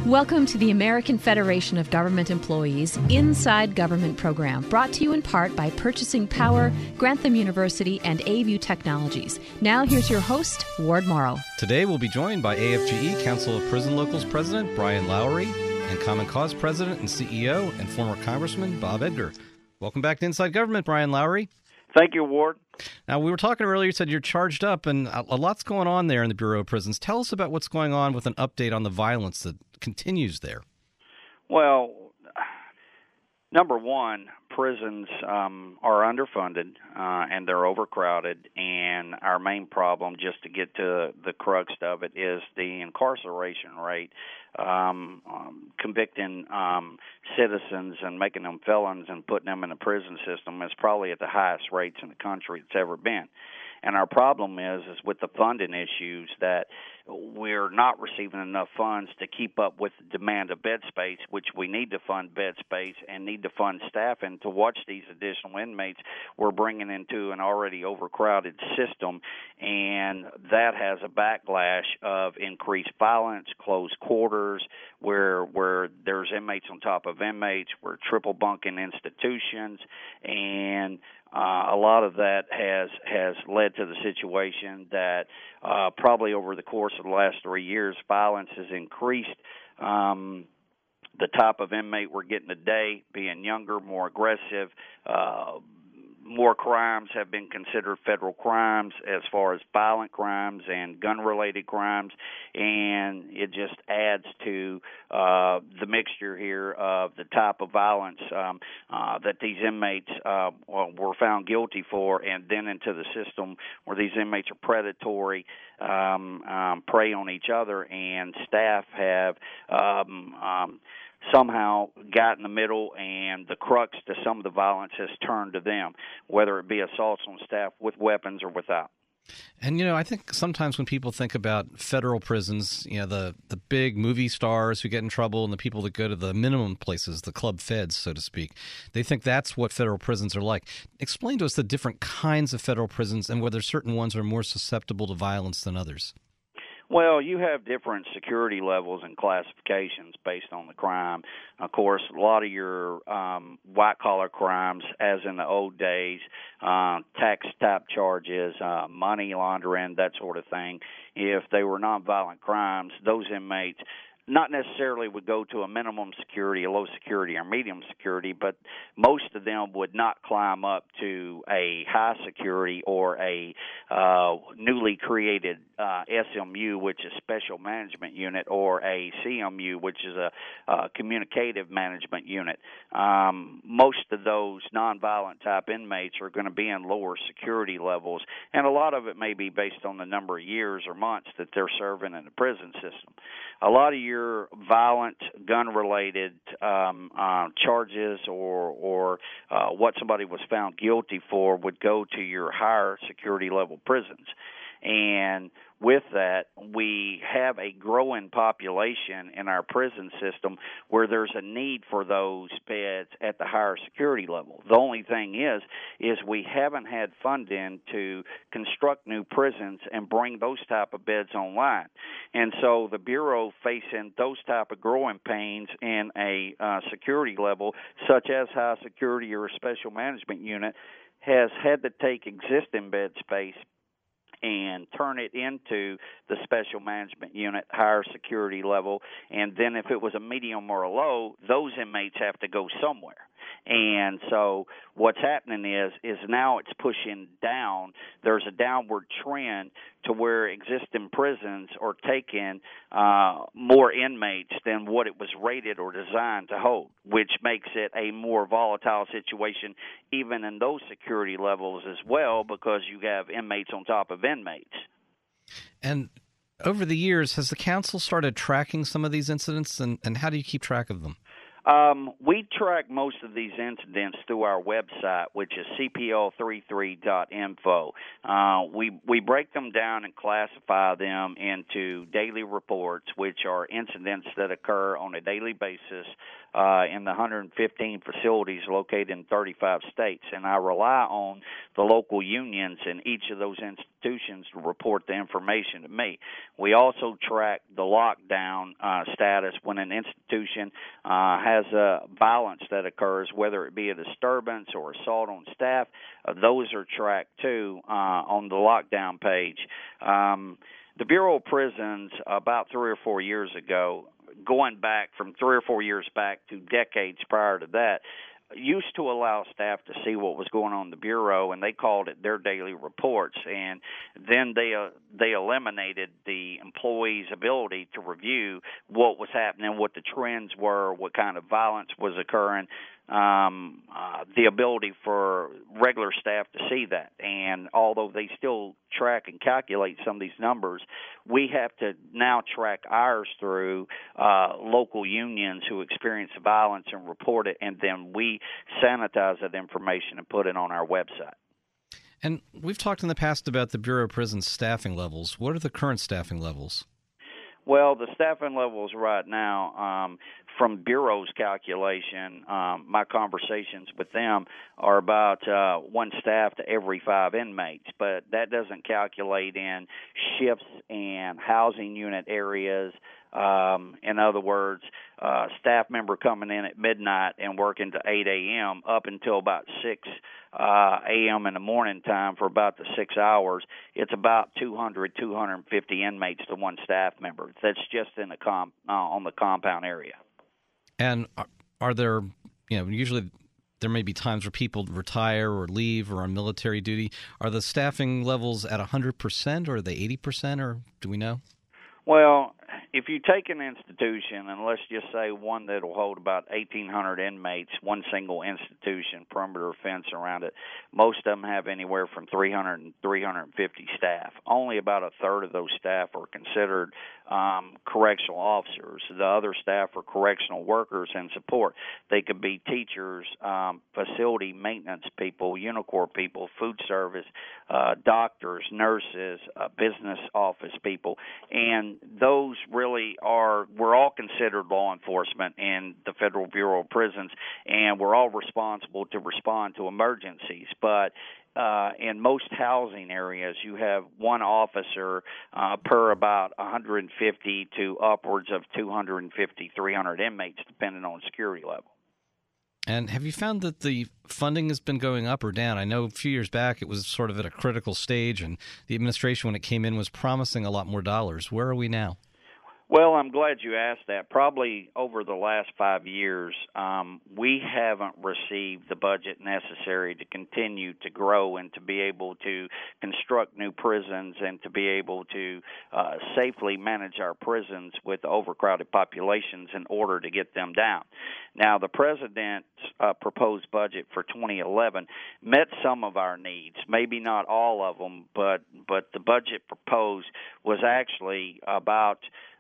Welcome to the American Federation of Government Employees Inside Government program, brought to you in part by Purchasing Power, Grantham University, and AVU Technologies. Now here's your host, Ward Morrow. Today we'll be joined by AFGE Council of Prison Locals President Brian Lowry and Common Cause President and CEO and former Congressman Bob Edgar. Welcome back to Inside Government, Brian Lowry. Thank you, Ward. Now, we were talking earlier, you said you're charged up, and a lot's going on there in the Bureau of Prisons. Tell us about what's going on with an update on the violence that continues there. Well, number one, prisons are underfunded and they're overcrowded, and our main problem, just to get to the crux of it, is the incarceration rate. Convicting citizens and making them felons and putting them in the prison system is probably at the highest rates in the country it's ever been. And our problem is with the funding issues that we're not receiving enough funds to keep up with the demand of bed space, which we need to fund bed space and need to fund staff. And to watch these additional inmates we're bringing into an already overcrowded system, and that has a backlash of increased violence, closed quarters, where there's inmates on top of inmates, we're triple bunking institutions, and a lot of that has led to the situation that probably over the course of the last 3 years, violence has increased. The type of inmate we're getting today, being younger, more aggressive, more crimes have been considered federal crimes as far as violent crimes and gun-related crimes, and it just adds to the mixture here of the type of violence that these inmates were found guilty for, and then into the system where these inmates are predatory, prey on each other, and staff have somehow got in the middle, and the crux to some of the violence has turned to them, whether it be assaults on staff with weapons or without. And, I think sometimes when people think about federal prisons, the big movie stars who get in trouble and the people that go to the minimum places, the club feds, so to speak, they think that's what federal prisons are like. Explain to us the different kinds of federal prisons and whether certain ones are more susceptible to violence than others. Well, you have different security levels and classifications based on the crime. Of course, a lot of your white-collar crimes, as in the old days, tax-type charges, money laundering, that sort of thing, if they were nonviolent crimes, those inmates not necessarily would go to a minimum security, a low security, or medium security, but most of them would not climb up to a high security or a newly created SMU, which is Special Management Unit, or a CMU, which is a Communicative Management Unit. Most of those nonviolent type inmates are going to be in lower security levels, and a lot of it may be based on the number of years or months that they're serving in the prison system. A lot of your violent, gun-related charges or what somebody was found guilty for would go to your higher security level prisons. And with that, we have a growing population in our prison system where there's a need for those beds at the higher security level. The only thing is we haven't had funding to construct new prisons and bring those type of beds online. And so the Bureau, facing those type of growing pains in a security level, such as high security or a special management unit, has had to take existing bed space and turn it into the special management unit, higher security level. And then if it was a medium or a low, those inmates have to go somewhere. And so what's happening is now it's pushing down. There's a downward trend to where existing prisons are taking more inmates than what it was rated or designed to hold, which makes it a more volatile situation even in those security levels as well, because you have inmates on top of inmates. And over the years, has the council started tracking some of these incidents, and how do you keep track of them? We track most of these incidents through our website, which is cpl33.info. We break them down and classify them into daily reports, which are incidents that occur on a daily basis in the 115 facilities located in 35 states. And I rely on the local unions in each of those institutions to report the information to me. We also track the lockdown status when an institution has a violence that occurs, whether it be a disturbance or assault on staff. Those are tracked too on the lockdown page. The Bureau of Prisons, about 3 or 4 years ago, going back from 3 or 4 years back to decades prior to that, used to allow staff to see what was going on in the Bureau, and they called it their daily reports. And then they eliminated the employee's ability to review what was happening, what the trends were, what kind of violence was occurring, the ability for regular staff to see that. And although they still track and calculate some of these numbers, we have to now track ours through local unions who experience violence and report it, and then we sanitize that information and put it on our website. And we've talked in the past about the Bureau of Prisons staffing levels. What are the current staffing levels? Well, the staffing levels right now, from Bureau's calculation, my conversations with them are about one staff to every 5 inmates, but that doesn't calculate in shifts and housing unit areas. In other words, staff member coming in at midnight and working to 8 a.m. up until about 6 a.m. in the morning time for about the 6 hours. It's about 250 inmates to one staff member. That's just in the on the compound area. And are there, usually there may be times where people retire or leave or on military duty. Are the staffing levels at 100% or are they 80%, or do we know? Well, if you take an institution, and let's just say one that will hold about 1,800 inmates, one single institution, perimeter fence around it, most of them have anywhere from 300 and 350 staff. Only about a third of those staff are considered correctional officers. The other staff are correctional workers and support. They could be teachers, facility maintenance people, UNICOR people, food service, doctors, nurses, business office people, and those really we're all considered law enforcement in the Federal Bureau of Prisons, and we're all responsible to respond to emergencies. But in most housing areas, you have one officer per about 150 to upwards of 250, 300 inmates, depending on security level. And have you found that the funding has been going up or down? I know a few years back it was sort of at a critical stage, and the administration, when it came in, was promising a lot more dollars. Where are we now? Well, I'm glad you asked that. Probably over the last 5 years, we haven't received the budget necessary to continue to grow and to be able to construct new prisons and to be able to safely manage our prisons with overcrowded populations in order to get them down. Now, the president's proposed budget for 2011 met some of our needs, maybe not all of them, but the budget proposed was actually about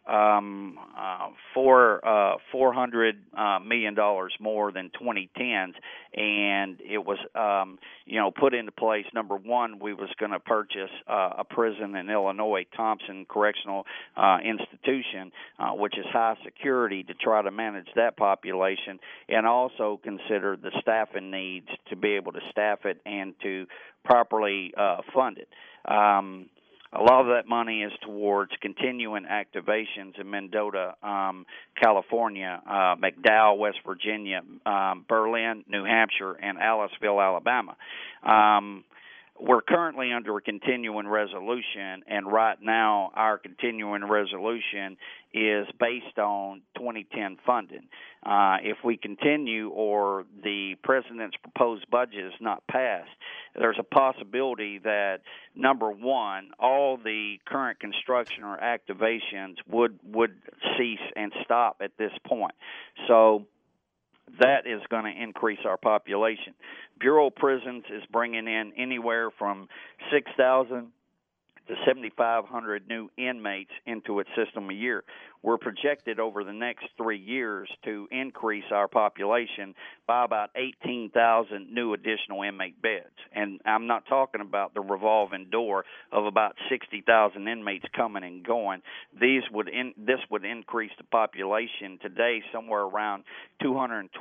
$400 million more than 2010's, and it was put into place. Number one, we was going to purchase a prison in Illinois, Thompson Correctional Institution, which is high security, to try to manage that population, and also consider the staffing needs to be able to staff it and to properly fund it. A lot of that money is towards continuing activations in Mendota, California, McDowell, West Virginia, Berlin, New Hampshire, and Aliceville, Alabama. We're currently under a continuing resolution, and right now our continuing resolution is based on 2010 funding. If we continue or the president's proposed budget is not passed, there's a possibility that, number one, all the current construction or activations would cease and stop at this point. So that is going to increase our population. Bureau of Prisons is bringing in anywhere from 6,000 to 7,500 new inmates into its system a year. We're projected over the next 3 years to increase our population by about 18,000 new additional inmate beds. And I'm not talking about the revolving door of about 60,000 inmates coming and going. This would increase the population today somewhere around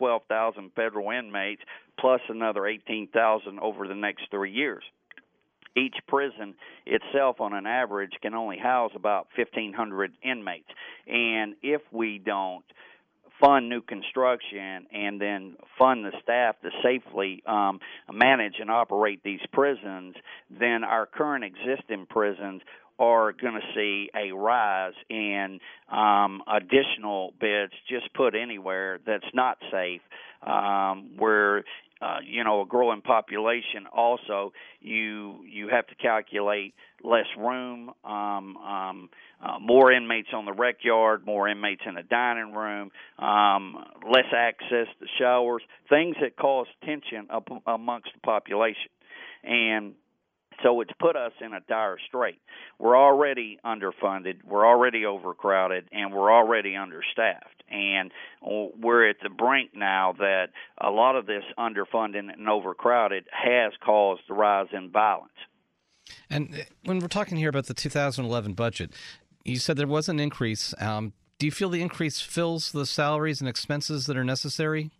212,000 federal inmates plus another 18,000 over the next 3 years. each prison itself, on an average, can only house about 1,500 inmates. And if we don't fund new construction and then fund the staff to safely manage and operate these prisons, then our current existing prisons are going to see a rise in additional beds just put anywhere that's not safe, where a growing population. Also, you have to calculate less room, more inmates on the rec yard, more inmates in the dining room, less access to showers, things that cause tension amongst the population. And so it's put us in a dire strait. We're already underfunded, we're already overcrowded, and we're already understaffed. And we're at the brink now that a lot of this underfunding and overcrowded has caused the rise in violence. And when we're talking here about the 2011 budget, you said there was an increase. Do you feel the increase fills the salaries and expenses that are necessary?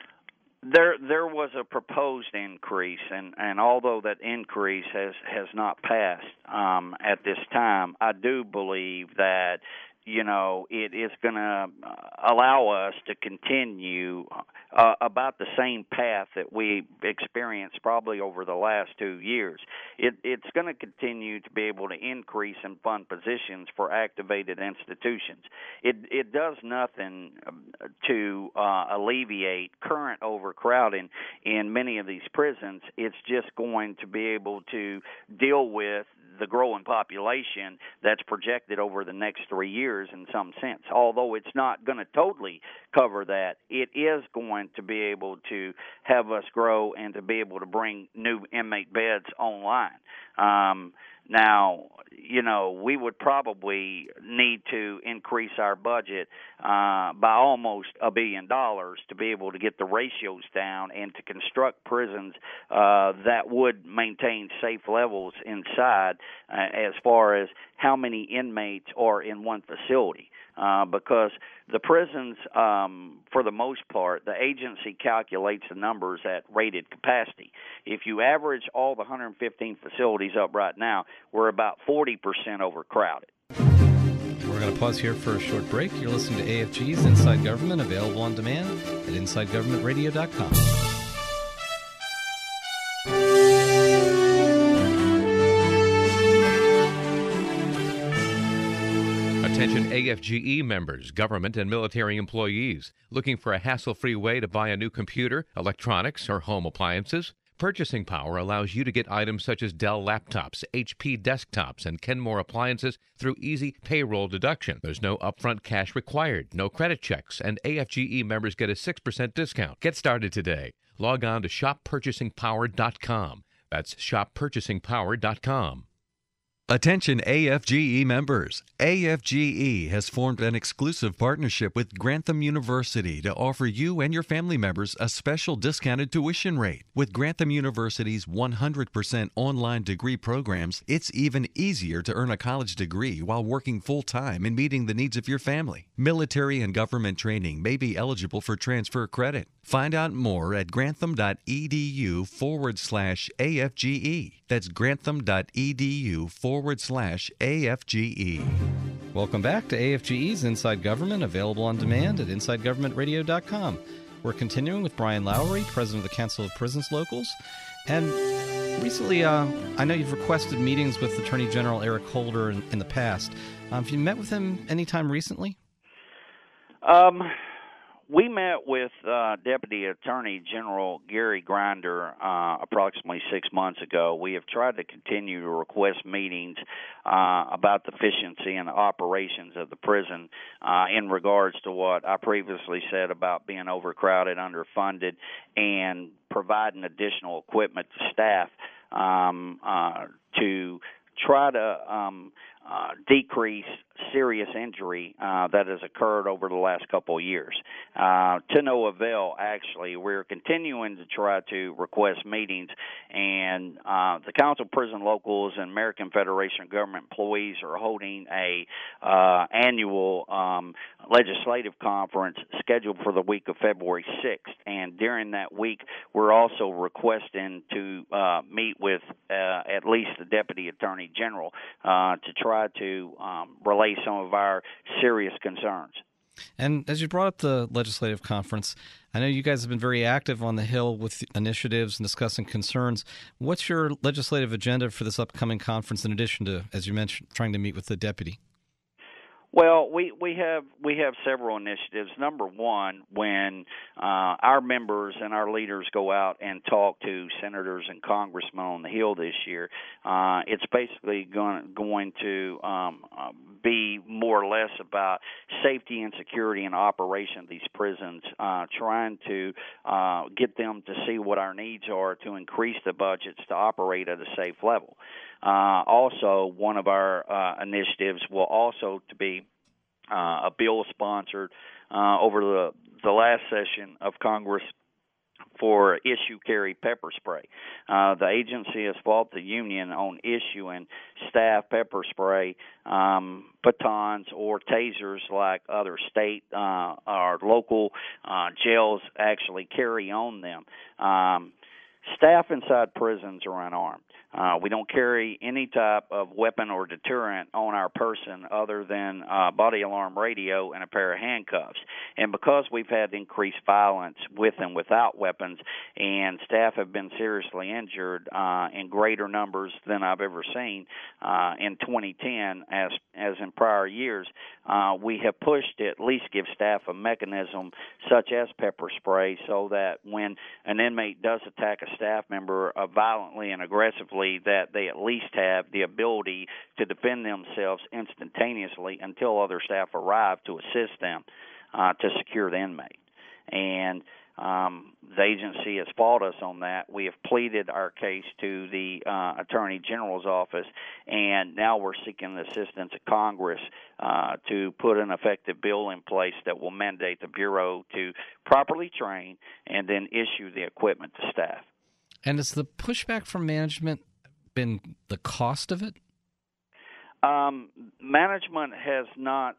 There was a proposed increase, and although that increase has not passed at this time, I do believe that it is going to allow us to continue about the same path that we experienced probably over the last 2 years. It's going to continue to be able to increase and fund positions for activated institutions. It does nothing to alleviate current overcrowding in many of these prisons. It's just going to be able to deal with the growing population that's projected over the next 3 years in some sense. Although it's not going to totally cover that, it is going to be able to have us grow and to be able to bring new inmate beds online. Now, we would probably need to increase our budget by almost $1 billion to be able to get the ratios down and to construct prisons that would maintain safe levels inside as far as how many inmates are in one facility. Because the prisons, for the most part, the agency calculates the numbers at rated capacity. If you average all the 115 facilities up right now, we're about 40% overcrowded. We're going to pause here for a short break. You're listening to AFG's Inside Government, available on demand at InsideGovernmentRadio.com. Attention AFGE members, government and military employees. Looking for a hassle-free way to buy a new computer, electronics, or home appliances? Purchasing Power allows you to get items such as Dell laptops, HP desktops, and Kenmore appliances through easy payroll deduction. There's no upfront cash required, no credit checks, and AFGE members get a 6% discount. Get started today. Log on to shoppurchasingpower.com. That's shoppurchasingpower.com. Attention AFGE members. AFGE has formed an exclusive partnership with Grantham University to offer you and your family members a special discounted tuition rate. With Grantham University's 100% online degree programs, it's even easier to earn a college degree while working full-time and meeting the needs of your family. Military and government training may be eligible for transfer credit. Find out more at grantham.edu/AFGE. That's grantham.edu/AFGE. Welcome back to AFGE's Inside Government, available on demand at InsideGovernmentRadio.com. We're continuing with Brian Lowry, President of the Council of Prisons Locals. And recently, I know you've requested meetings with Attorney General Eric Holder in the past. Have you met with him anytime recently? We met with Deputy Attorney General Gary Grinder approximately 6 months ago. We have tried to continue to request meetings about the efficiency and the operations of the prison in regards to what I previously said about being overcrowded, underfunded, and providing additional equipment to staff to try to decrease serious injury that has occurred over the last couple of years. to no avail, actually. We're continuing to try to request meetings, and the Council of Prison Locals and American Federation of Government Employees are holding a annual legislative conference scheduled for the week of February 6th. And during that week, we're also requesting to meet with at least the Deputy Attorney General to try to relay some of our serious concerns. And as you brought up the legislative conference, I know you guys have been very active on the Hill with initiatives and discussing concerns. What's your legislative agenda for this upcoming conference in addition to, as you mentioned, trying to meet with the deputy? Well, we have several initiatives. Number one, when our members and our leaders go out and talk to senators and congressmen on the Hill this year, it's basically going to be more or less about safety and security and operation of these prisons, trying to get them to see what our needs are to increase the budgets to operate at a safe level. Also, one of our initiatives will also to be a bill sponsored over the last session of Congress for issue carry pepper spray. The agency has fought the union on issuing staff pepper spray, batons, or tasers like other state or local jails actually carry on them. Staff inside prisons are unarmed. We don't carry any type of weapon or deterrent on our person other than body alarm radio and a pair of handcuffs. And because we've had increased violence with and without weapons, and staff have been seriously injured in greater numbers than I've ever seen in 2010 as in prior years, we have pushed to at least give staff a mechanism such as pepper spray so that when an inmate does attack a staff member violently and aggressively, that they at least have the ability to defend themselves instantaneously until other staff arrive to assist them to secure the inmate. And the agency has fought us on that. We have pleaded our case to the Attorney General's office, and now we're seeking the assistance of Congress to put an effective bill in place that will mandate the Bureau to properly train and then issue the equipment to staff. And has the pushback from management been the cost of it? Management has not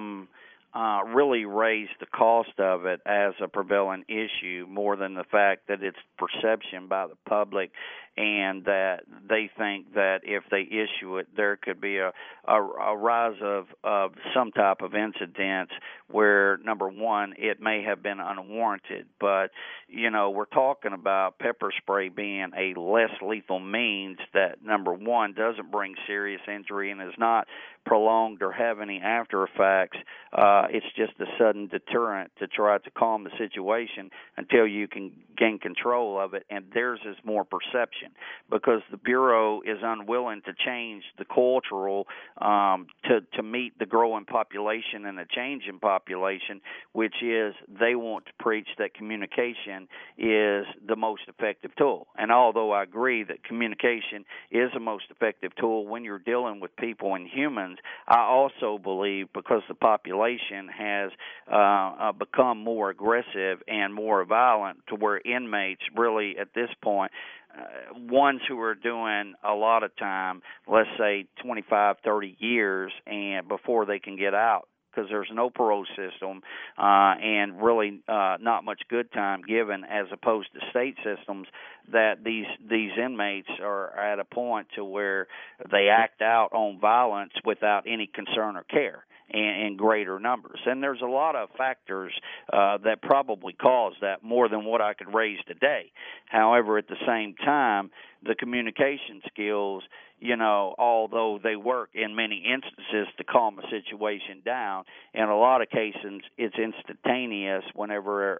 really raised the cost of it as a prevailing issue more than the fact that it's perception by the public and that they think that if they issue it, there could be a rise of some type of incidents where, number one, it may have been unwarranted. But, you know, we're talking about pepper spray being a less lethal means that, number one, doesn't bring serious injury and is not prolonged or have any after effects. It's just a sudden deterrent to try to calm the situation until you can gain control of it, and theirs is more perception because the Bureau is unwilling to change the cultural to meet the growing population and the change in population, which is they want to preach that communication is the most effective tool. And although I agree that communication is the most effective tool when you're dealing with people and humans, I also believe because the population has become more aggressive and more violent to where inmates really at this point, ones who are doing a lot of time, let's say 25, 30 years and before they can get out, because there's no parole system and really not much good time given as opposed to state systems, that these inmates are at a point to where they act out on violence without any concern or care in greater numbers. And there's a lot of factors that probably cause that more than what I could raise today. However, at the same time, the communication skills, you know, although they work in many instances to calm a situation down, in a lot of cases it's instantaneous whenever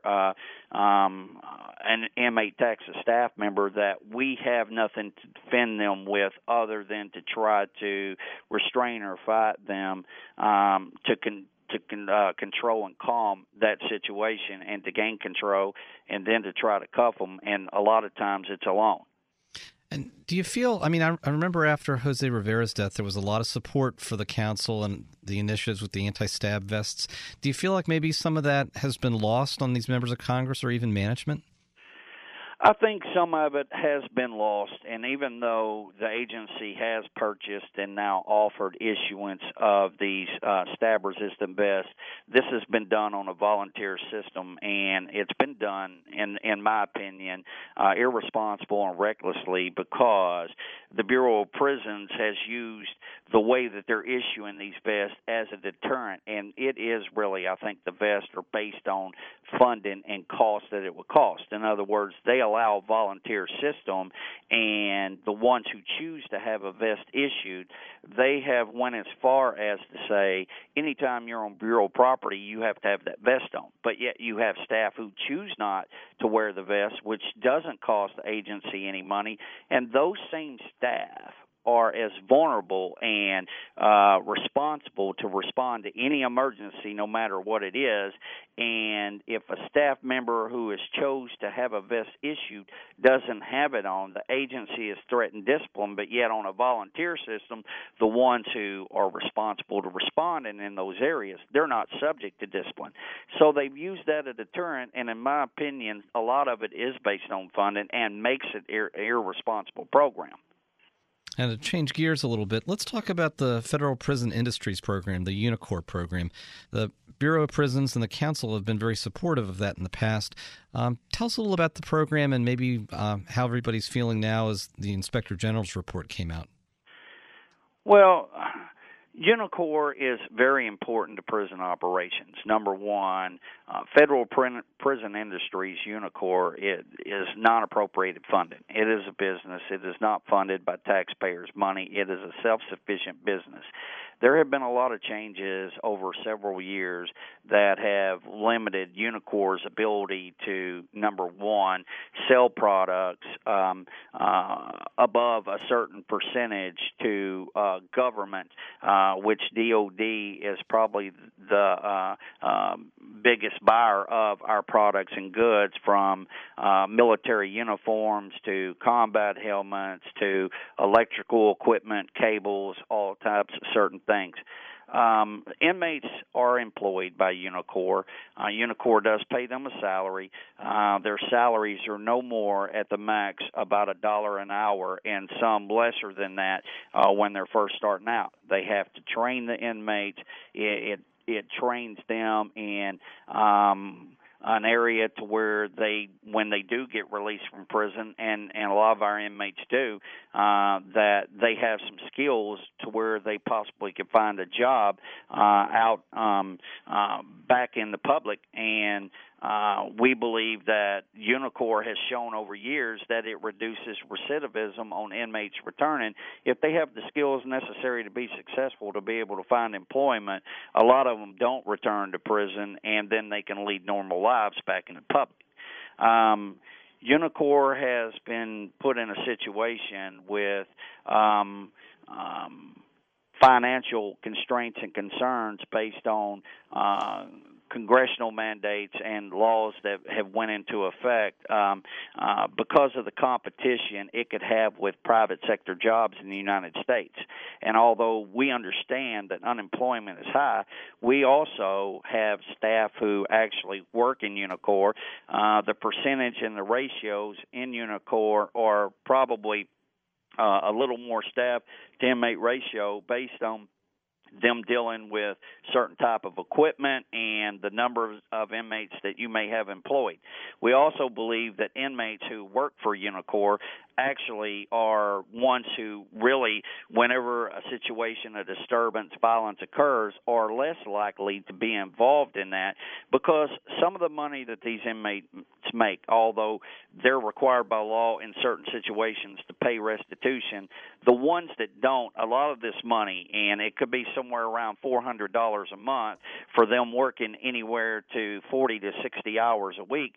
an inmate attacks a staff member that we have nothing to defend them with other than to try to restrain or fight them to control and calm that situation and to gain control and then to try to cuff them, and a lot of times it's alone. And do you feel, I remember after Jose Rivera's death, there was a lot of support for the council and the initiatives with the anti-stab vests. Do you feel like maybe some of that has been lost on these members of Congress or even management? I think some of it has been lost, and even though the agency has purchased and now offered issuance of these stab-resistant vests, this has been done on a volunteer system, and it's been done, in my opinion, irresponsible and recklessly, because the Bureau of Prisons has used the way that they're issuing these vests as a deterrent, and it is really, I think, the vests are based on funding and cost that it would cost. In other words, they allow a volunteer system, and the ones who choose to have a vest issued, they have went as far as to say anytime you're on Bureau property, you have to have that vest on. But yet you have staff who choose not to wear the vest, which doesn't cost the agency any money, and those same staff are as vulnerable and responsible to respond to any emergency, no matter what it is. And if a staff member who has chose to have a vest issued doesn't have it on, the agency is threatened discipline, but yet on a volunteer system, the ones who are responsible to respond and in those areas, they're not subject to discipline. So they've used that as a deterrent, and in my opinion, a lot of it is based on funding and makes it an irresponsible program. And to change gears a little bit, let's talk about the Federal Prison Industries Program, the UNICOR program. The Bureau of Prisons and the Council have been very supportive of that in the past. Tell us a little about the program and maybe how everybody's feeling now as the Inspector General's report came out. Well, UNICOR is very important to prison operations. Number one, Federal Prison Industries, UNICOR, is non-appropriated funding. It is a business. It is not funded by taxpayers' money. It is a self-sufficient business. There have been a lot of changes over several years that have limited UNICOR's ability to, number one, sell products above a certain percentage to government, which DOD is probably the biggest buyer of our products and goods, from military uniforms to combat helmets to electrical equipment, cables, all types of certain things. Inmates are employed by UNICOR. UNICOR does pay them a salary. Their salaries are no more at the max about $1 an hour, and some lesser than that when they're first starting out. They have to train the inmates. It trains them in an area to where when they do get released from prison, and a lot of our inmates do, that they have some skills to where they possibly could find a job out back in the public. And we believe that UNICOR has shown over years that it reduces recidivism on inmates returning. If they have the skills necessary to be successful, to be able to find employment, a lot of them don't return to prison, and then they can lead normal lives back in the public. UNICOR has been put in a situation with financial constraints and concerns based on congressional mandates and laws that have went into effect because of the competition it could have with private sector jobs in the United States. And although we understand that unemployment is high, we also have staff who actually work in UNICOR. The percentage and the ratios in UNICOR are probably a little more staff to inmate ratio based on them dealing with certain type of equipment and the number of inmates that you may have employed. We also believe that inmates who work for UNICOR actually are ones who really, whenever a situation, a disturbance, violence occurs, are less likely to be involved in that, because some of the money that these inmates make, although they're required by law in certain situations to pay restitution, the ones that don't, a lot of this money, and it could be somewhere around $400 a month for them working anywhere to 40 to 60 hours a week,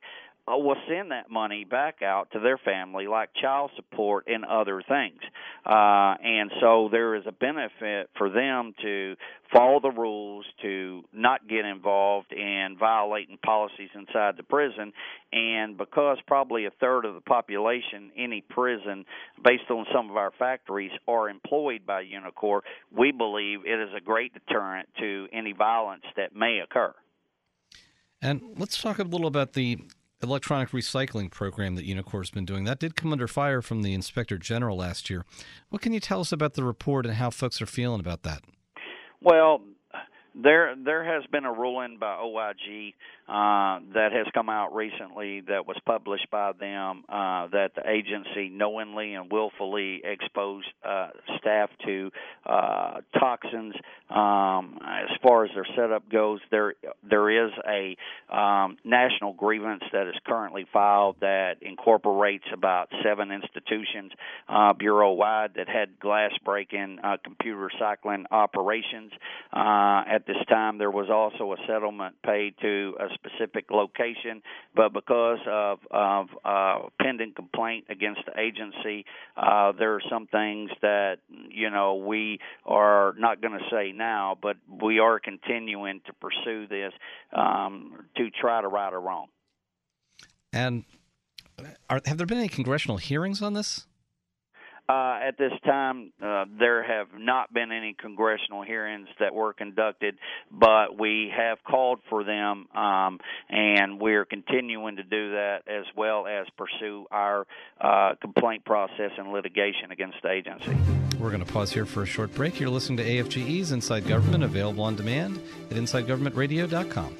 will send that money back out to their family, like child support and other things. And so there is a benefit for them to follow the rules, to not get involved in violating policies inside the prison. And because probably a third of the population, any prison, based on some of our factories, are employed by Unicor, we believe it is a great deterrent to any violence that may occur. And let's talk a little about the electronic recycling program that Unicor has been doing. That did come under fire from the Inspector General last year. What can you tell us about the report and how folks are feeling about that? Well, there has been a ruling by OIG that has come out recently that was published by them that the agency knowingly and willfully exposed staff to toxins. As far as their setup goes, there is a national grievance that is currently filed that incorporates about 7 institutions bureau-wide that had glass break-in computer recycling operations. At this time, there was also a settlement paid to a specific location, but because of pending complaint against the agency, there are some things that, we are not going to say now, but we are continuing to pursue this to try to right a wrong. And have there been any congressional hearings on this? At this time, there have not been any congressional hearings that were conducted, but we have called for them, and we're continuing to do that as well as pursue our complaint process and litigation against the agency. We're going to pause here for a short break. You're listening to AFGE's Inside Government, available on demand at InsideGovernmentRadio.com.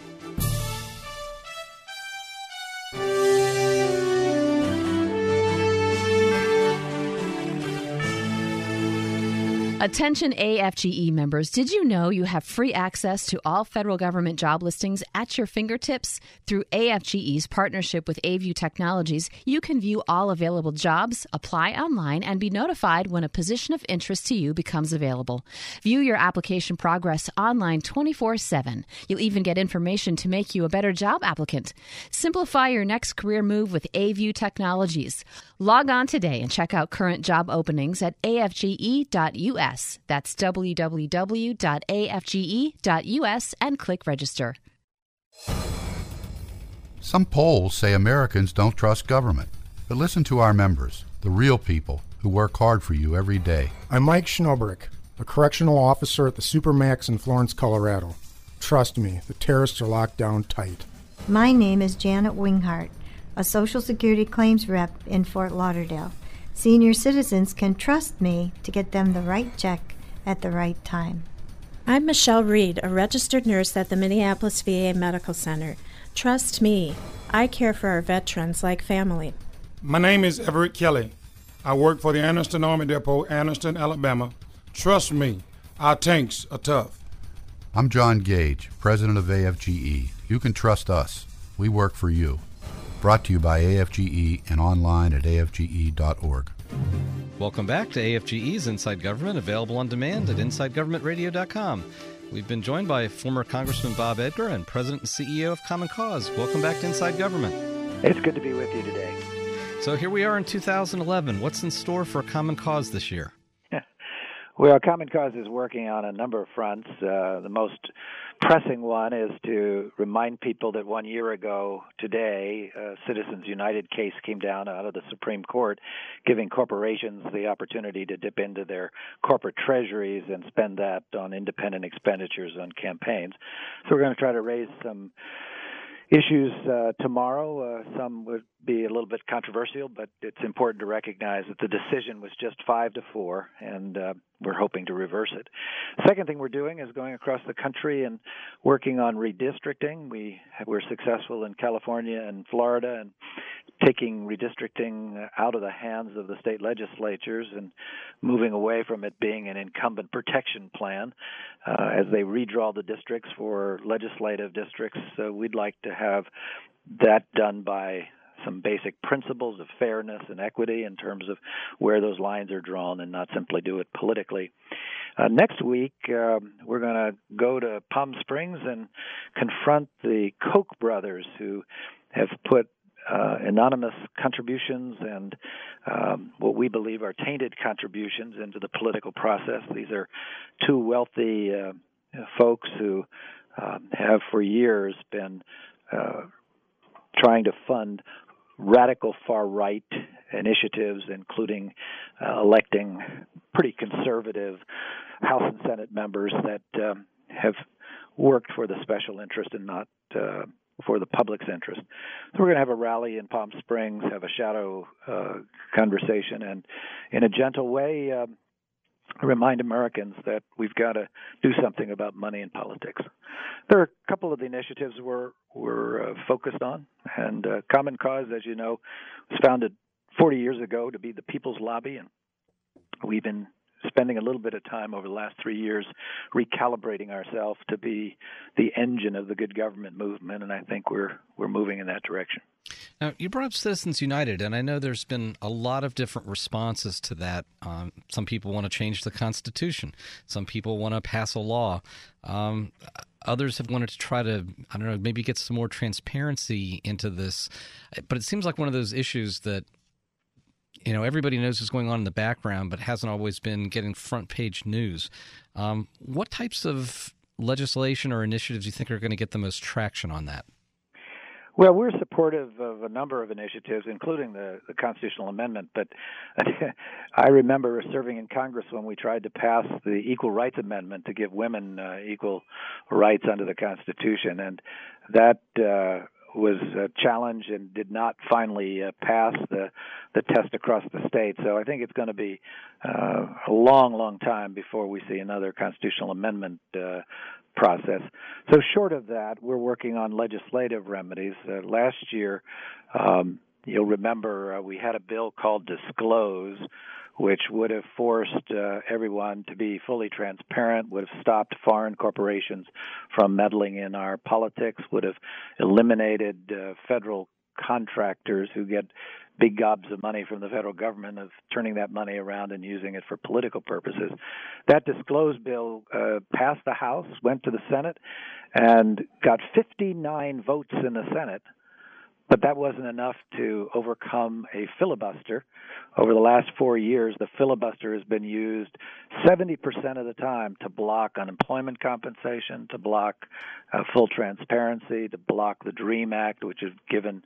Attention AFGE members, did you know you have free access to all federal government job listings at your fingertips? Through AFGE's partnership with AView Technologies, you can view all available jobs, apply online, and be notified when a position of interest to you becomes available. View your application progress online 24/7. You'll even get information to make you a better job applicant. Simplify your next career move with AView Technologies. Log on today and check out current job openings at afge.us. That's www.afge.us and click register. Some polls say Americans don't trust government. But listen to our members, the real people who work hard for you every day. I'm Mike Schnobrick, a correctional officer at the Supermax in Florence, Colorado. Trust me, the terrorists are locked down tight. My name is Janet Winghart, a Social Security claims rep in Fort Lauderdale. Senior citizens can trust me to get them the right check at the right time. I'm Michelle Reed, a registered nurse at the Minneapolis VA Medical Center. Trust me, I care for our veterans like family. My name is Everett Kelly. I work for the Anniston Army Depot, Anniston, Alabama. Trust me, our tanks are tough. I'm John Gage, president of AFGE. You can trust us. We work for you. Brought to you by AFGE and online at afge.org. Welcome back to AFGE's Inside Government, available on demand at InsideGovernmentRadio.com. We've been joined by former Congressman Bob Edgar and President and CEO of Common Cause. Welcome back to Inside Government. It's good to be with you today. So here we are in 2011. What's in store for Common Cause this year? Well, Common Cause is working on a number of fronts. The most pressing one is to remind people that 1 year ago today, Citizens United case came down out of the Supreme Court, giving corporations the opportunity to dip into their corporate treasuries and spend that on independent expenditures on campaigns. So we're going to try to raise some issues tomorrow. Some would be a little bit controversial, but it's important to recognize that the decision was just 5-4, and we're hoping to reverse it. Second thing we're doing is going across the country and working on redistricting. We're successful in California and Florida and taking redistricting out of the hands of the state legislatures and moving away from it being an incumbent protection plan. As they redraw the districts for legislative districts, we'd like to have that done by some basic principles of fairness and equity in terms of where those lines are drawn and not simply do it politically. Next week, we're going to go to Palm Springs and confront the Koch brothers who have put anonymous contributions and what we believe are tainted contributions into the political process. These are two wealthy folks who have for years been trying to fund radical far-right initiatives, including electing pretty conservative House and Senate members that have worked for the special interest and not for the public's interest. So we're going to have a rally in Palm Springs, have a shadow conversation, and in a gentle way remind Americans that we've got to do something about money in politics. There are a couple of the initiatives we're focused on, and Common Cause, as you know, was founded 40 years ago to be the People's Lobby, and we've been spending a little bit of time over the last 3 years recalibrating ourselves to be the engine of the good government movement, and I think we're moving in that direction. Now, you brought up Citizens United, and I know there's been a lot of different responses to that. Some people want to change the Constitution. Some people want to pass a law. Others have wanted to try to, I don't know, maybe get some more transparency into this. But it seems like one of those issues that, you know, everybody knows what's going on in the background, but hasn't always been getting front page news. What types of legislation or initiatives do you think are going to get the most traction on that? Well, we're supportive of a number of initiatives, including the constitutional amendment. But I remember serving in Congress when we tried to pass the Equal Rights Amendment to give women equal rights under the Constitution. And that was a challenge and did not finally pass the test across the state. So I think it's going to be a long, long time before we see another constitutional amendment process. So short of that, we're working on legislative remedies. Last year, you'll remember we had a bill called Disclose, which would have forced everyone to be fully transparent, would have stopped foreign corporations from meddling in our politics, would have eliminated federal contractors who get big gobs of money from the federal government of turning that money around and using it for political purposes. That Disclose bill passed the House, went to the Senate, and got 59 votes in the Senate. But that wasn't enough to overcome a filibuster. Over the last 4 years, the filibuster has been used 70% of the time to block unemployment compensation, to block full transparency, to block the DREAM Act, which has given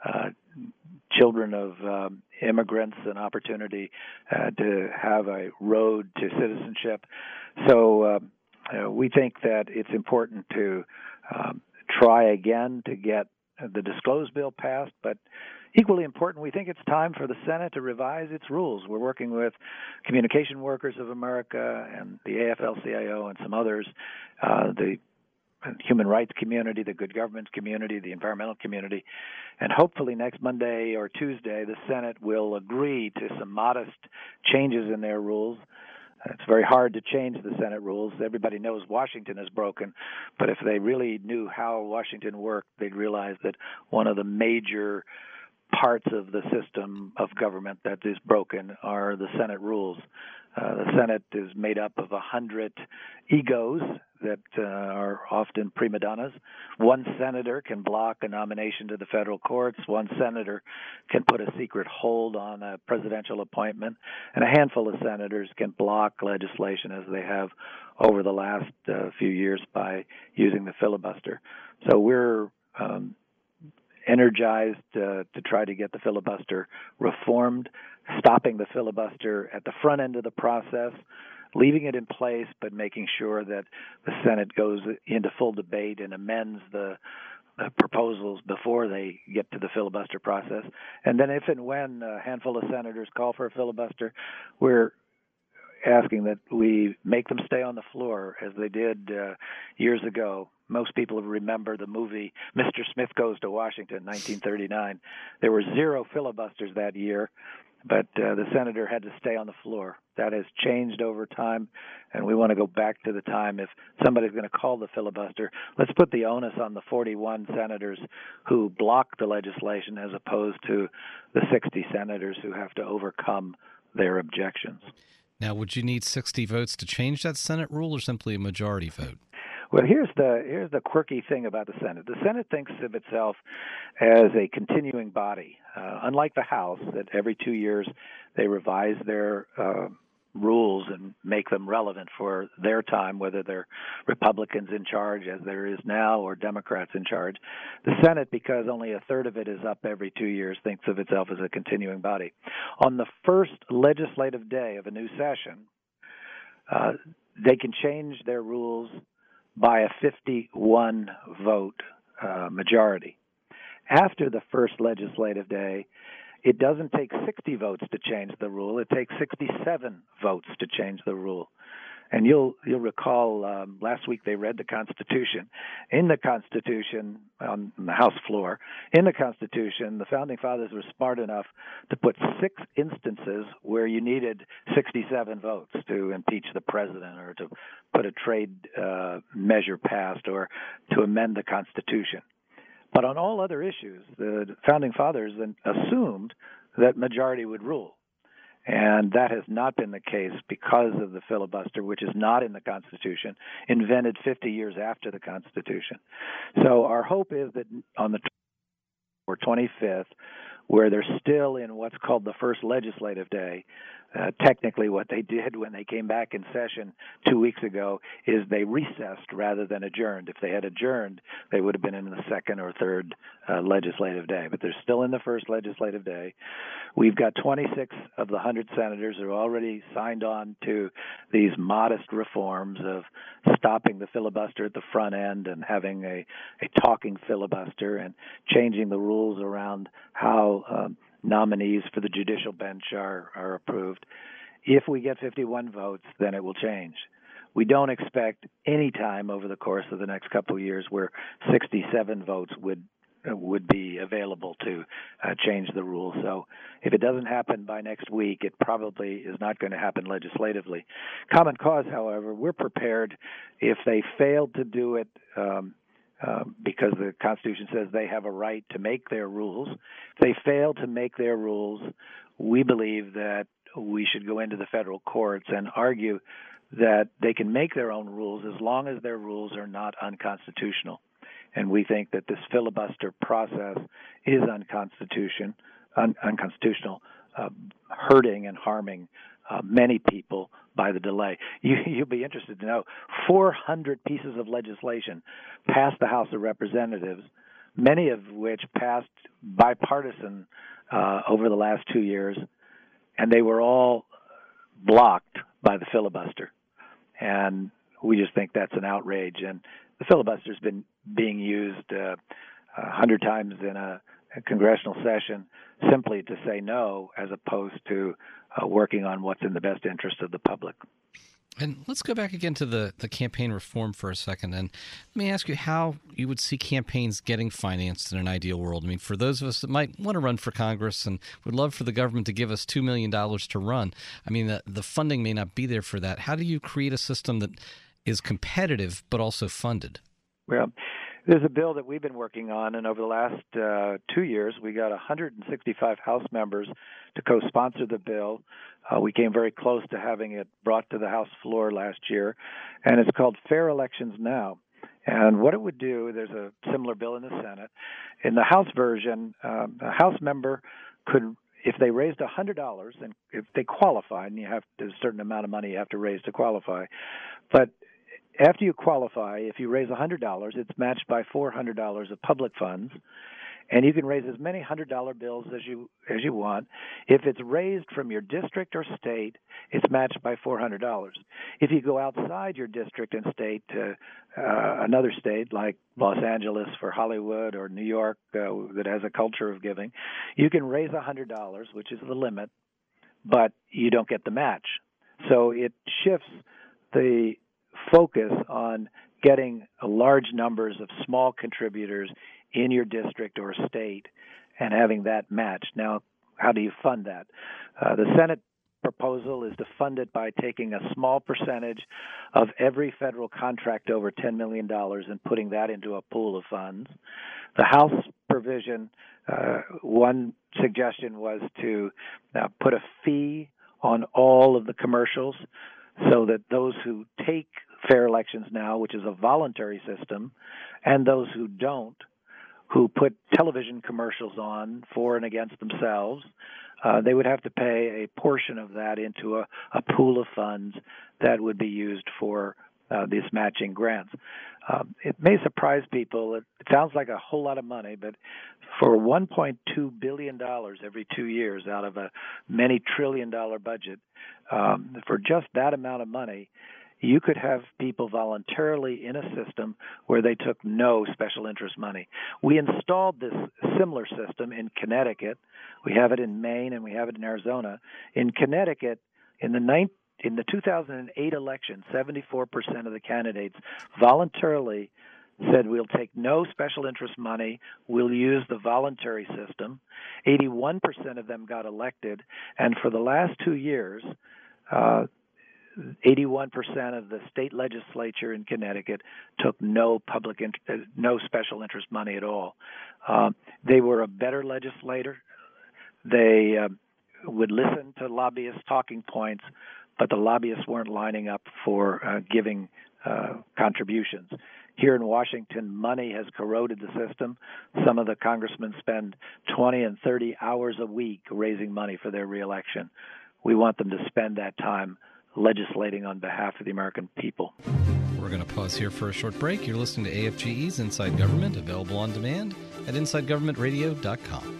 children of immigrants an opportunity to have a road to citizenship. So we think that it's important to try again to get the Disclose bill passed, but equally important, we think it's time for the Senate to revise its rules. We're working with Communication Workers of America and the AFL-CIO and some others, the human rights community, the good government community, the environmental community, and hopefully next Monday or Tuesday, the Senate will agree to some modest changes in their rules. It's very hard to change the Senate rules. Everybody knows Washington is broken, but if they really knew how Washington worked, they'd realize that one of the major parts of the system of government that is broken are the Senate rules. The Senate is made up of 100 egos that are often prima donnas. One senator can block a nomination to the federal courts. One senator can put a secret hold on a presidential appointment. And a handful of senators can block legislation, as they have over the last few years by using the filibuster. So we're energized to try to get the filibuster reformed, stopping the filibuster at the front end of the process, leaving it in place, but making sure that the Senate goes into full debate and amends the proposals before they get to the filibuster process. And then if and when a handful of senators call for a filibuster, we're asking that we make them stay on the floor, as they did years ago. Most people remember the movie Mr. Smith Goes to Washington, 1939. There were 0 filibusters that year, but the senator had to stay on the floor. That has changed over time, and we want to go back to the time if somebody's going to call the filibuster, let's put the onus on the 41 senators who blocked the legislation as opposed to the 60 senators who have to overcome their objections. Now, would you need 60 votes to change that Senate rule or simply a majority vote? Well, here's the quirky thing about the Senate. The Senate thinks of itself as a continuing body, unlike the House, that every 2 years they revise their rules and make them relevant for their time, whether they're Republicans in charge, as there is now, or Democrats in charge. The Senate, because only a third of it is up every 2 years, thinks of itself as a continuing body. On the first legislative day of a new session, they can change their rules by a 51-vote majority. After the first legislative day, it doesn't take 60 votes to change the rule. It takes 67 votes to change the rule. And you'll recall last week they read the Constitution. In the Constitution, on the House floor, in the Constitution, the Founding Fathers were smart enough to put 6 instances where you needed 67 votes to impeach the president or to put a trade measure passed or to amend the Constitution. But on all other issues, the Founding Fathers assumed that majority would rule. And that has not been the case because of the filibuster, which is not in the Constitution, invented 50 years after the Constitution. So our hope is that on the 25th, where they're still in what's called the first legislative day, technically what they did when they came back in session 2 weeks ago is they recessed rather than adjourned. If they had adjourned, they would have been in the second or third legislative day. But they're still in the first legislative day. We've got 26 of the 100 senators who already signed on to these modest reforms of stopping the filibuster at the front end and having a talking filibuster and changing the rules around how nominees for the judicial bench are approved. If we get 51 votes, then it will change. We don't expect any time over the course of the next couple of years where 67 votes would be available to change the rules. So if it doesn't happen by next week, it probably is not going to happen legislatively. Common Cause, however, we're prepared if they fail to do it because the Constitution says they have a right to make their rules. If they fail to make their rules, we believe that we should go into the federal courts and argue that they can make their own rules as long as their rules are not unconstitutional. And we think that this filibuster process is unconstitutional, hurting and harming many people by the delay. You'll be interested to know 400 pieces of legislation passed the House of Representatives, many of which passed bipartisan over the last 2 years, and they were all blocked by the filibuster. And we just think that's an outrage. And the filibuster's been being used 100 times in a congressional session simply to say no, as opposed to working on what's in the best interest of the public. And let's go back again to the campaign reform for a second. And let me ask you how you would see campaigns getting financed in an ideal world. I mean, for those of us that might want to run for Congress and would love for the government to give us $2 million to run, I mean, the funding may not be there for that. How do you create a system that is competitive but also funded? Well, there's a bill that we've been working on, and over the last 2 years, we got 165 House members to co-sponsor the bill. We came very close to having it brought to the House floor last year, and it's called Fair Elections Now. And what it would do, there's a similar bill in the Senate. In the House version, a House member could, if they raised $100, and if they qualify, and there's a certain amount of money you have to raise to qualify, but after you qualify, if you raise $100, it's matched by $400 of public funds, and you can raise as many $100 bills as you want. If it's raised from your district or state, it's matched by $400. If you go outside your district and state to another state like Los Angeles for Hollywood or New York that has a culture of giving, you can raise $100, which is the limit, but you don't get the match. So it shifts the focus on getting large numbers of small contributors in your district or state and having that match. Now, how do you fund that? The Senate proposal is to fund it by taking a small percentage of every federal contract over $10 million and putting that into a pool of funds. The House provision, one suggestion was to put a fee on all of the commercials so that those who take fair elections now, which is a voluntary system, and those who don't, who put television commercials on for and against themselves, they would have to pay a portion of that into a pool of funds that would be used for these matching grants. It may surprise people. It sounds like a whole lot of money, but for $1.2 billion every 2 years out of a many trillion-dollar budget, for just that amount of money, you could have people voluntarily in a system where they took no special interest money. We installed this similar system in Connecticut. We have it in Maine and we have it in Arizona. In Connecticut, in the 2008 election, 74% of the candidates voluntarily said we'll take no special interest money, we'll use the voluntary system. 81% of them got elected, and for the last 2 years, 81% of the state legislature in Connecticut took no special interest money at all. They were a better legislator. They would listen to lobbyists' talking points, but the lobbyists weren't lining up for giving contributions. Here in Washington, money has corroded the system. Some of the congressmen spend 20 and 30 hours a week raising money for their reelection. We want them to spend that time legislating on behalf of the American people. We're going to pause here for a short break. You're listening to AFGE's Inside Government, available on demand at InsideGovernmentRadio.com.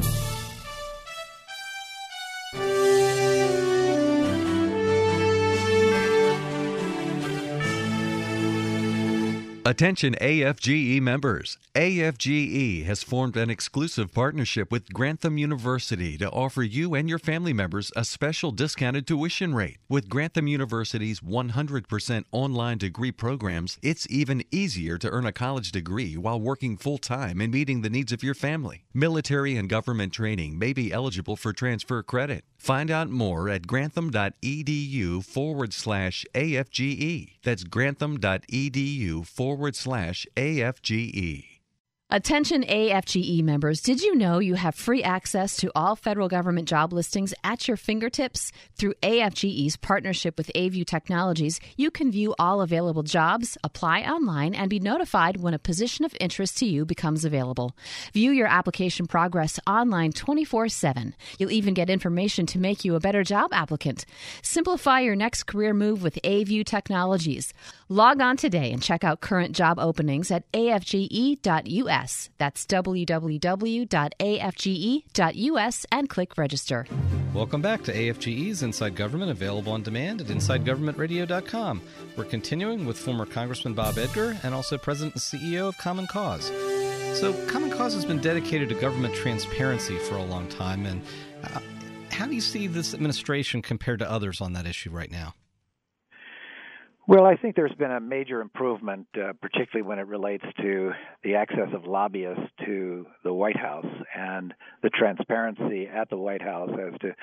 Attention AFGE members. AFGE has formed an exclusive partnership with Grantham University to offer you and your family members a special discounted tuition rate. With Grantham University's 100% online degree programs, it's even easier to earn a college degree while working full-time and meeting the needs of your family. Military and government training may be eligible for transfer credit. Find out more at grantham.edu/AFGE. That's grantham.edu/AFGE. Attention AFGE members, did you know you have free access to all federal government job listings at your fingertips? Through AFGE's partnership with AView Technologies, you can view all available jobs, apply online, and be notified when a position of interest to you becomes available. View your application progress online 24/7. You'll even get information to make you a better job applicant. Simplify your next career move with AView Technologies. Log on today and check out current job openings at afge.us. That's www.afge.us and click register. Welcome back to AFGE's Inside Government, available on demand at InsideGovernmentRadio.com. We're continuing with former Congressman Bob Edgar and also President and CEO of Common Cause. So Common Cause has been dedicated to government transparency for a long time. And how do you see this administration compared to others on that issue right now? Well, I think there's been a major improvement, particularly when it relates to the access of lobbyists to the White House and the transparency at the White House as to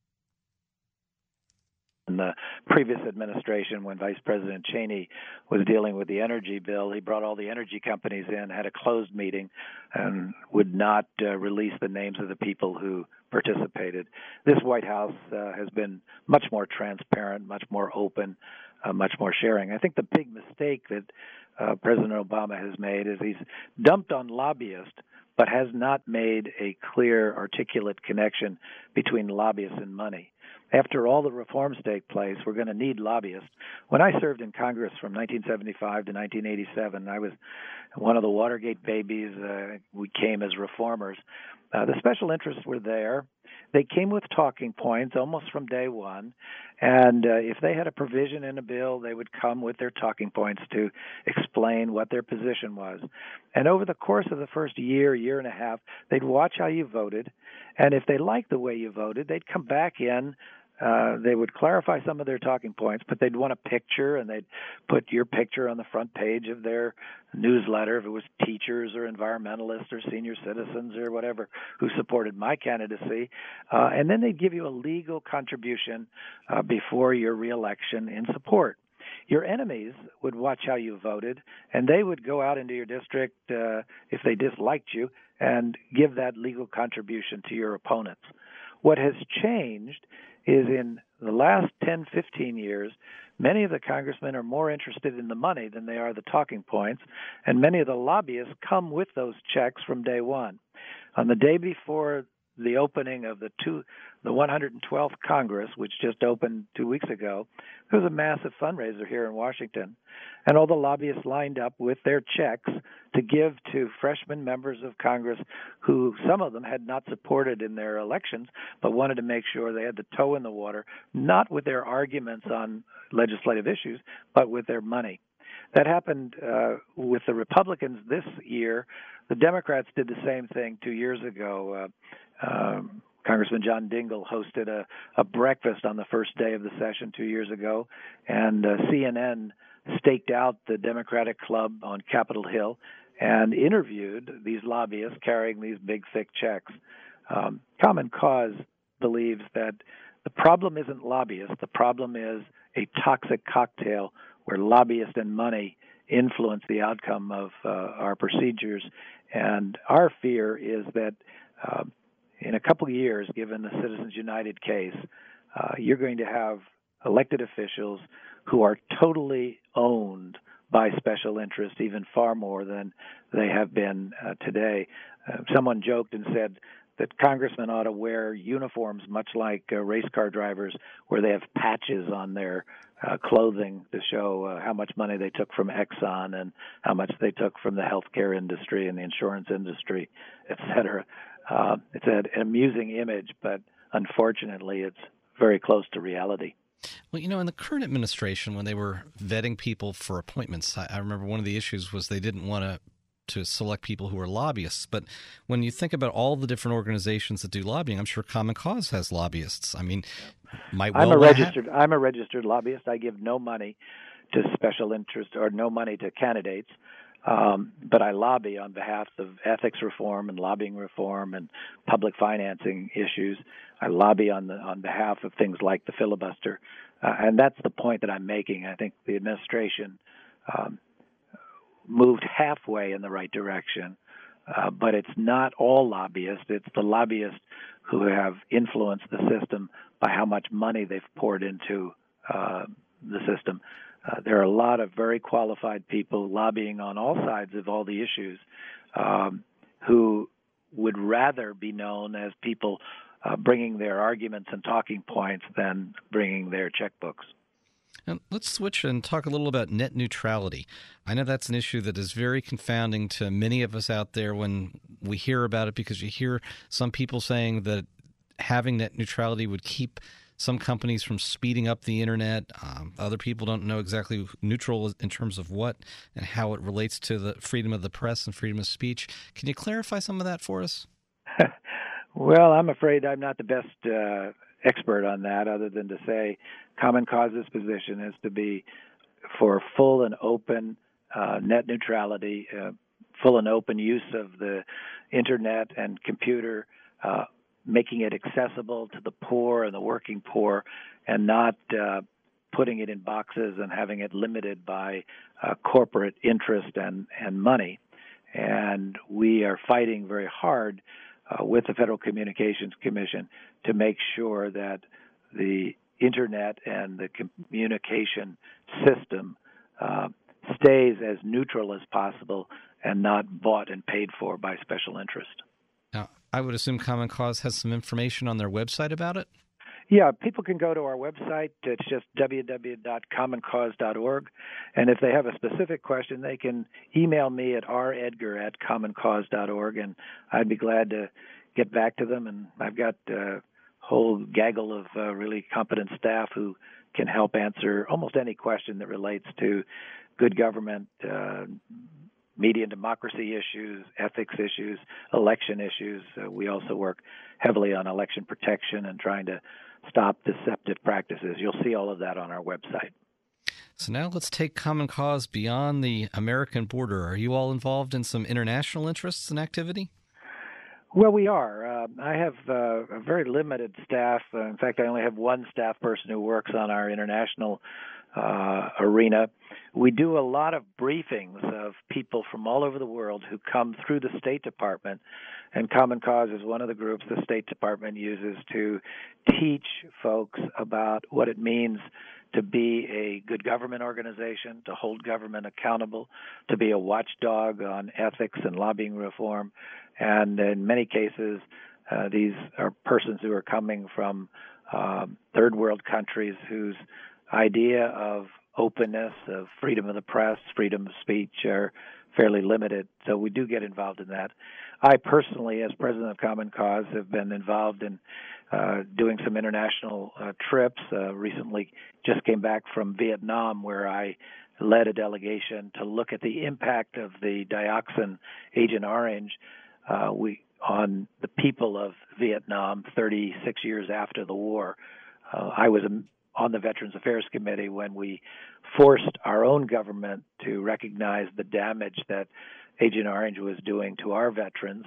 in the previous administration, when Vice President Cheney was dealing with the energy bill, he brought all the energy companies in, had a closed meeting, and would not release the names of the people who participated. This White House has been much more transparent, much more open, much more sharing. I think the big mistake that President Obama has made is he's dumped on lobbyists, but has not made a clear, articulate connection between lobbyists and money. After all the reforms take place, we're going to need lobbyists. When I served in Congress from 1975 to 1987, I was one of the Watergate babies. We came as reformers. The special interests were there. They came with talking points almost from day one, and if they had a provision in a bill, they would come with their talking points to explain what their position was. And over the course of the first year, year and a half, they'd watch how you voted, and if they liked the way you voted, they'd come back in. They would clarify some of their talking points, but they'd want a picture, and they'd put your picture on the front page of their newsletter if it was teachers or environmentalists or senior citizens or whatever who supported my candidacy. And then they'd give you a legal contribution before your reelection in support. Your enemies would watch how you voted, and they would go out into your district if they disliked you and give that legal contribution to your opponents. What has changed is in the last 10, 15 years, many of the congressmen are more interested in the money than they are the talking points, and many of the lobbyists come with those checks from day one. On the day before the opening of the 112th Congress, which just opened 2 weeks ago, there was a massive fundraiser here in Washington, and all the lobbyists lined up with their checks to give to freshman members of Congress who some of them had not supported in their elections, but wanted to make sure they had the toe in the water, not with their arguments on legislative issues, but with their money. That happened with the Republicans this year. The Democrats did the same thing 2 years ago. Congressman John Dingell hosted a breakfast on the first day of the session 2 years ago, and CNN staked out the Democratic Club on Capitol Hill and interviewed these lobbyists carrying these big, thick checks. Common Cause believes that the problem isn't lobbyists. The problem is a toxic cocktail where lobbyists and money influence the outcome of our procedures. And our fear is that in a couple of years, given the Citizens United case, you're going to have elected officials who are totally owned by special interests, even far more than they have been today. Someone joked and said that congressmen ought to wear uniforms much like race car drivers, where they have patches on their clothing to show how much money they took from Exxon and how much they took from the healthcare industry and the insurance industry, et cetera. It's an amusing image, but unfortunately it's very close to reality. Well, in the current administration, when they were vetting people for appointments, I remember one of the issues was they didn't want to select people who are lobbyists. But when you think about all the different organizations that do lobbying, I'm sure Common Cause has lobbyists. I mean, I'm a registered lobbyist. I give no money to special interest or no money to candidates. But I lobby on behalf of ethics reform and lobbying reform and public financing issues. I lobby on behalf of things like the filibuster. And that's the point that I'm making. I think the administration moved halfway in the right direction, but it's not all lobbyists. It's the lobbyists who have influenced the system by how much money they've poured into the system. There are a lot of very qualified people lobbying on all sides of all the issues who would rather be known as people bringing their arguments and talking points than bringing their checkbooks. And let's switch and talk a little about net neutrality. I know that's an issue that is very confounding to many of us out there when we hear about it, because you hear some people saying that having net neutrality would keep some companies from speeding up the internet. Other people don't know exactly neutral in terms of what and how it relates to the freedom of the press and freedom of speech. Can you clarify some of that for us? Well, I'm afraid I'm not the best expert on that, other than to say Common Cause's position is to be for full and open net neutrality, full and open use of the internet and computer, making it accessible to the poor and the working poor, and not putting it in boxes and having it limited by corporate interest and money. And we are fighting very hard with the Federal Communications Commission to make sure that the internet and the communication system stays as neutral as possible and not bought and paid for by special interest. Now, I would assume Common Cause has some information on their website about it? Yeah, people can go to our website. It's just www.commoncause.org. And if they have a specific question, they can email me at redgar@commoncause.org, and I'd be glad to get back to them. And I've got a whole gaggle of really competent staff who can help answer almost any question that relates to good government, media and democracy issues, ethics issues, election issues. We also work heavily on election protection and trying to stop deceptive practices. You'll see all of that on our website. So now let's take Common Cause beyond the American border. Are you all involved in some international interests and activity? Well, we are. I have a very limited staff. In fact, I only have one staff person who works on our international arena. We do a lot of briefings of people from all over the world who come through the State Department, and Common Cause is one of the groups the State Department uses to teach folks about what it means to be a good government organization, to hold government accountable, to be a watchdog on ethics and lobbying reform. And in many cases, these are persons who are coming from third world countries whose idea of openness, of freedom of the press, freedom of speech are fairly limited. So we do get involved in that. I personally, as president of Common Cause, have been involved in doing some international trips. Recently just came back from Vietnam, where I led a delegation to look at the impact of the dioxin Agent Orange on the people of Vietnam 36 years after the war. I was on the Veterans Affairs Committee when we forced our own government to recognize the damage that Agent Orange was doing to our veterans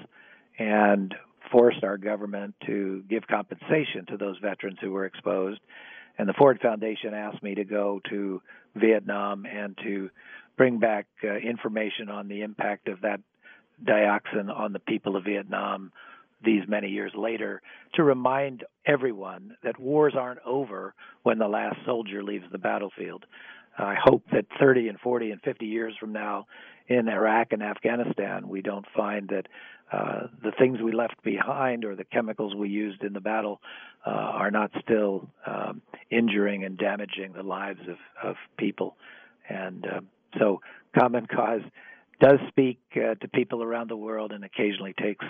and forced our government to give compensation to those veterans who were exposed. And the Ford Foundation asked me to go to Vietnam and to bring back information on the impact of that dioxin on the people of Vietnam these many years later, to remind everyone that wars aren't over when the last soldier leaves the battlefield. I hope that 30 and 40 and 50 years from now in Iraq and Afghanistan, we don't find that the things we left behind or the chemicals we used in the battle are not still injuring and damaging the lives of people. And so Common Cause does speak to people around the world and occasionally takes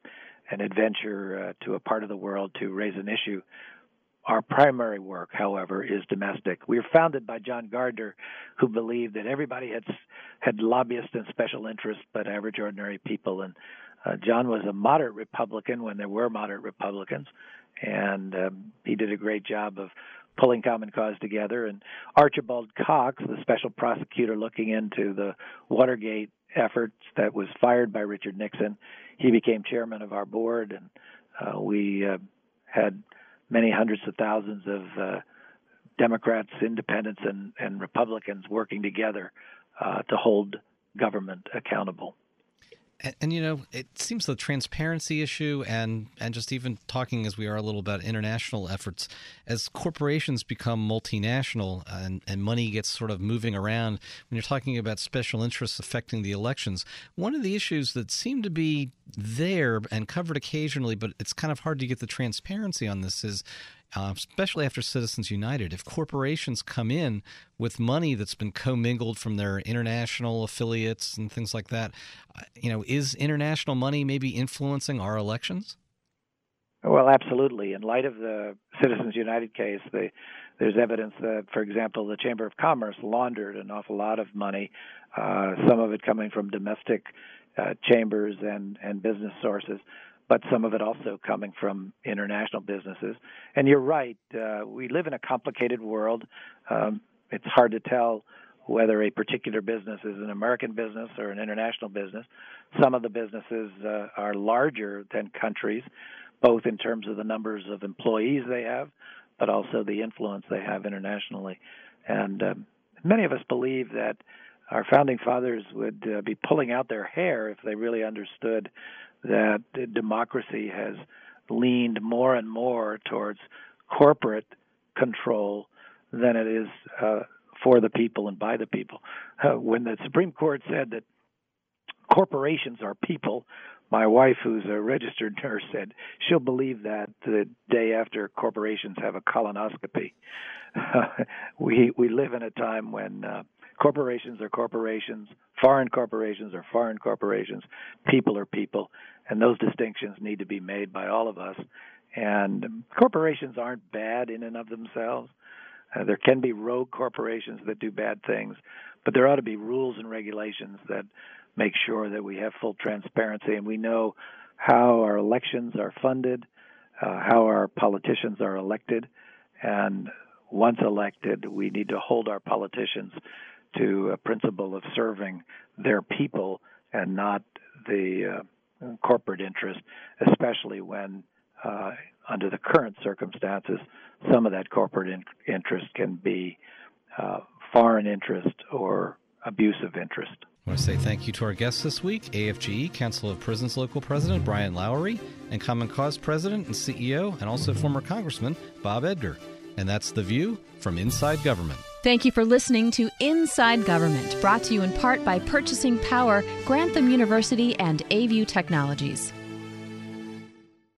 an adventure to a part of the world to raise an issue. Our primary work, however, is domestic. We were founded by John Gardner, who believed that everybody had lobbyists and special interests, but average, ordinary people. And John was a moderate Republican when there were moderate Republicans, and he did a great job of pulling Common Cause together. And Archibald Cox, the special prosecutor looking into the Watergate efforts that was fired by Richard Nixon, he became chairman of our board, and we had many hundreds of thousands of Democrats, independents, and Republicans working together to hold government accountable. And, you know, it seems the transparency issue and just even talking as we are a little about international efforts, as corporations become multinational and money gets sort of moving around, when you're talking about special interests affecting the elections, one of the issues that seem to be there and covered occasionally, but it's kind of hard to get the transparency on this is, especially after Citizens United, if corporations come in with money that's been commingled from their international affiliates and things like that, you know, is international money maybe influencing our elections? Well, absolutely. In light of the Citizens United case, there's evidence that, for example, the Chamber of Commerce laundered an awful lot of money, some of it coming from domestic chambers and business sources, but some of it also coming from international businesses. And you're right, we live in a complicated world. It's hard to tell whether a particular business is an American business or an international business. Some of the businesses are larger than countries, both in terms of the numbers of employees they have, but also the influence they have internationally. And many of us believe that our founding fathers would be pulling out their hair if they really understood that democracy has leaned more and more towards corporate control than it is for the people and by the people. When the Supreme Court said that corporations are people, my wife, who's a registered nurse, said she'll believe that the day after corporations have a colonoscopy. We live in a time when corporations are corporations, foreign corporations are foreign corporations, people are people, and those distinctions need to be made by all of us. And corporations aren't bad in and of themselves. There can be rogue corporations that do bad things, but there ought to be rules and regulations that make sure that we have full transparency and we know how our elections are funded, how our politicians are elected, and once elected, we need to hold our politicians to a principle of serving their people and not the corporate interest, especially when, under the current circumstances, some of that corporate interest can be foreign interest or abuse of interest. I want to say thank you to our guests this week, AFGE Council of Prisons Local President Brian Lowry, and Common Cause President and CEO, and also former Congressman Bob Edgar. And that's The View from Inside Government. Thank you for listening to Inside Government, brought to you in part by Purchasing Power, Grantham University, and AView Technologies.